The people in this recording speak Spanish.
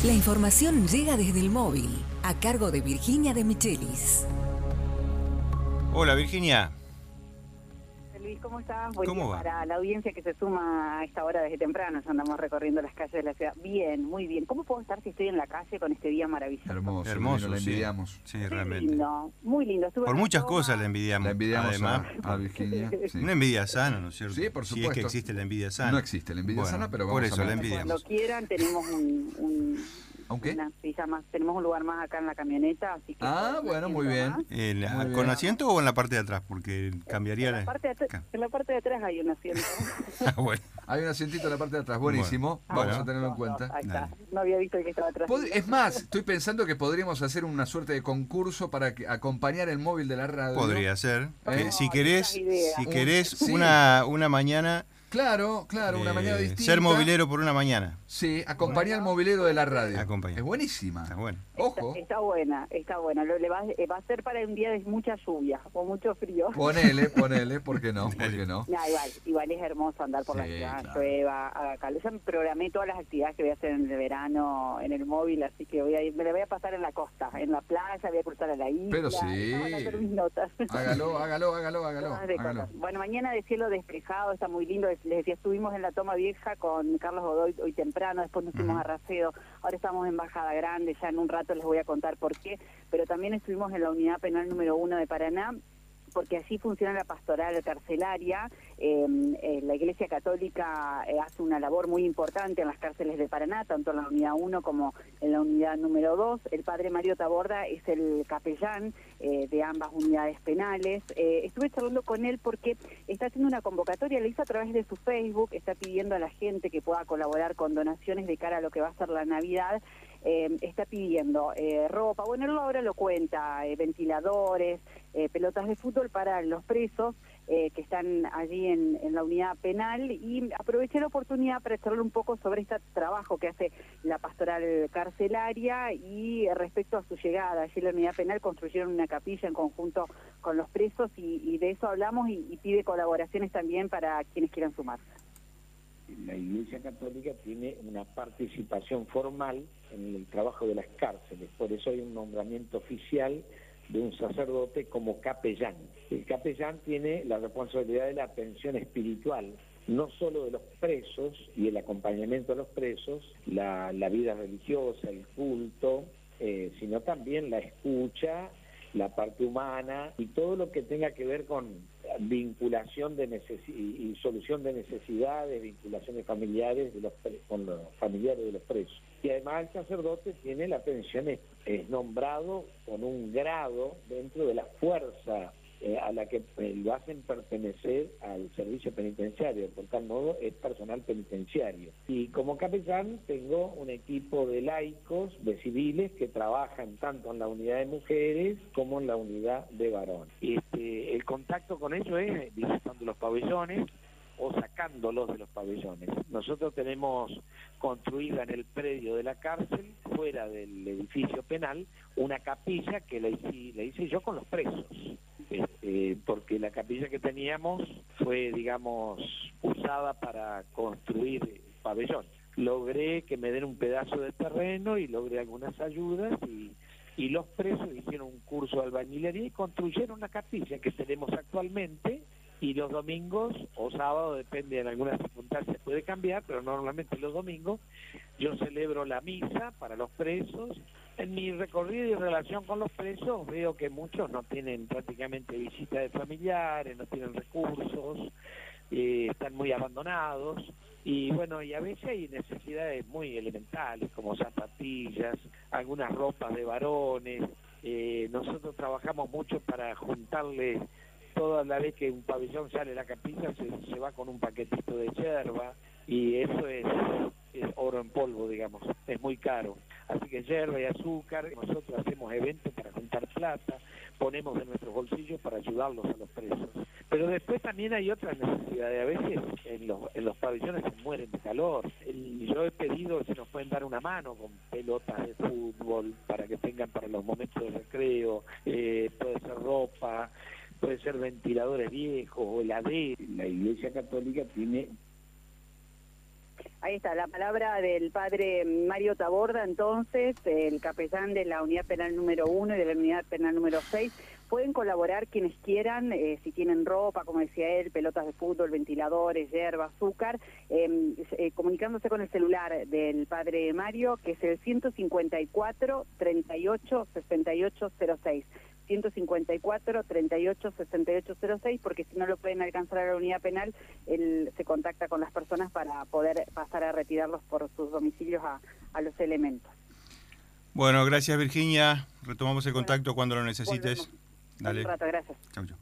La información llega desde el móvil, a cargo de Virginia de Michelis. Hola Virginia. Luis, ¿cómo estás? Buen ¿Cómo día va? para la audiencia que se suma a esta hora desde temprano. Ya andamos recorriendo las calles de la ciudad. Bien, muy bien. ¿Cómo puedo estar si estoy en la calle con este día maravilloso? Hermoso, la envidiamos. Sí, Qué realmente. lindo, muy lindo. Estuve Por en la muchas toma. cosas la envidiamos. La envidiamos Además, a Virginia. Sí. una envidia sana, ¿no es cierto? Sí, por Si supuesto. es que existe la envidia sana. No existe la envidia sana, pero vamos por eso a la ver. envidiamos. Cuando quieran tenemos ¿Aunque? tenemos un lugar más acá en la camioneta, así que Bueno, muy bien. más. Muy ¿Con bien. asiento o en la parte de atrás? Porque cambiaría En la parte de atrás hay un asiento. Bueno. Hay un asientito en la parte de atrás, buenísimo. Bueno. Vamos a tenerlo en cuenta. Ahí está. Dale. No había visto que estaba atrás. Es más, estoy pensando que podríamos hacer una suerte de concurso para acompañar el móvil de la radio. Podría ser. ¿Eh? Si querés, esas ideas. Sí. una mañana, Claro, una mañana distinta. ser movilero por una mañana. Sí, acompañar al movilero de la radio. Acompañar. Es buenísima. Está bueno. Ojo. Está buena. Va a ser para un día de mucha lluvia o mucho frío. Ponele, ¿por qué no? No, igual es hermoso andar por la Sí, ciudad, claro. llueva, haga calor. Ya me programé todas las actividades que voy a hacer en el verano en el móvil, así que me la voy a pasar en la costa, en la playa, voy a cruzar a la isla. Pero sí. Esas van a ser mis notas. Hágalo. Todas de cosas. Bueno, mañana de cielo despejado, está muy lindo. Les decía, estuvimos en la Toma Vieja con Carlos Godoy hoy temprano, después nos fuimos a Racedo, ahora estamos en Bajada Grande, ya en un rato les voy a contar por qué, pero también estuvimos en la Unidad Penal número 1 de Paraná, porque así funciona la pastoral carcelaria. La Iglesia Católica hace una labor muy importante en las cárceles de Paraná, tanto en la unidad 1 como en la unidad número 2. El padre Mario Taborda es el capellán de ambas unidades penales. Estuve charlando con él porque está haciendo una convocatoria, la hizo a través de su Facebook, está pidiendo a la gente que pueda colaborar con donaciones de cara a lo que va a ser la Navidad. Está pidiendo ropa, bueno, él ahora lo cuenta, ventiladores, pelotas de fútbol para los presos que están allí en la unidad penal, y aproveché la oportunidad para charlar un poco sobre este trabajo que hace la pastoral carcelaria y respecto a su llegada. Allí en la unidad penal construyeron una capilla en conjunto con los presos y de eso hablamos y pide colaboraciones también para quienes quieran sumarse. La Iglesia Católica tiene una participación formal en el trabajo de las cárceles, por eso hay un nombramiento oficial de un sacerdote como capellán. El capellán tiene la responsabilidad de la atención espiritual, no solo de los presos y el acompañamiento de los presos, la vida religiosa, el culto, sino también la escucha, la parte humana y todo lo que tenga que ver con vinculación y solución de necesidades, vinculaciones familiares con los familiares de los presos. Y además el sacerdote tiene la pensión, es nombrado con un grado dentro de la fuerza a la que lo hacen pertenecer al servicio penitenciario, por tal modo es personal penitenciario. Y como capellán tengo un equipo de laicos, de civiles, que trabajan tanto en la unidad de mujeres como en la unidad de varones. El contacto con ellos es visitando los pabellones o sacándolos de los pabellones. Nosotros tenemos construida en el predio de la cárcel, fuera del edificio penal, una capilla que la hice yo con los presos. Porque la capilla que teníamos fue, digamos, usada para construir pabellón. Logré que me den un pedazo de terreno y logré algunas ayudas y los presos hicieron un curso de albañilería y construyeron una capilla que tenemos actualmente, y los domingos o sábados, depende, en algunas circunstancias puede cambiar, pero normalmente los domingos yo celebro la misa para los presos. En mi recorrido y relación con los presos veo que muchos no tienen prácticamente visita de familiares, no tienen recursos, están muy abandonados, y bueno, y a veces hay necesidades muy elementales como zapatillas, algunas ropas de varones. Nosotros trabajamos mucho para juntarle, toda la vez que un pabellón sale de la capilla se va con un paquetito de yerba, y eso es oro en polvo, digamos, es muy caro. Así que yerba y azúcar, nosotros hacemos eventos para juntar plata, ponemos de nuestros bolsillos para ayudarlos a los presos. Pero después también hay otras necesidades, a veces en los pabellones se mueren de calor. Yo he pedido si nos pueden dar una mano con pelotas de fútbol para que tengan para los momentos de recreo, puede ser ropa, puede ser ventiladores viejos o heladeros. La Iglesia Católica tiene Ahí está, la palabra del padre Mario Taborda, entonces, el capellán de la unidad penal número 1 y de la unidad penal número 6. Pueden colaborar quienes quieran, si tienen ropa, como decía él, pelotas de fútbol, ventiladores, yerba, azúcar, comunicándose con el celular del padre Mario, que es el 154 38 68 06. 154 38 68 06, porque si no lo pueden alcanzar a la unidad penal, él se contacta con las personas para poder pasar a retirarlos por sus domicilios a los elementos. Bueno, gracias Virginia. Retomamos el contacto cuando lo necesites. Volvemos. Dale. Un rato, gracias. Chau, chau.